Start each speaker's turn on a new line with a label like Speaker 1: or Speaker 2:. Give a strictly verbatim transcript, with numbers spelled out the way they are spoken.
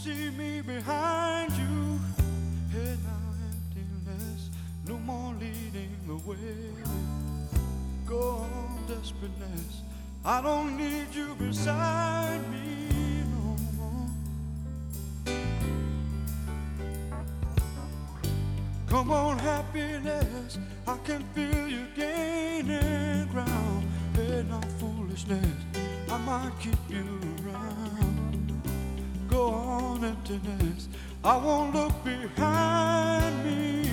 Speaker 1: see me behind you. Hey now, emptiness, no more leading the way. Go on, desperateness, I don't need you beside me no more. Come on, happiness, I can feel you gaining ground. Hey now, foolishness, I might keep you around. Go on, emptiness, I won't look behind me.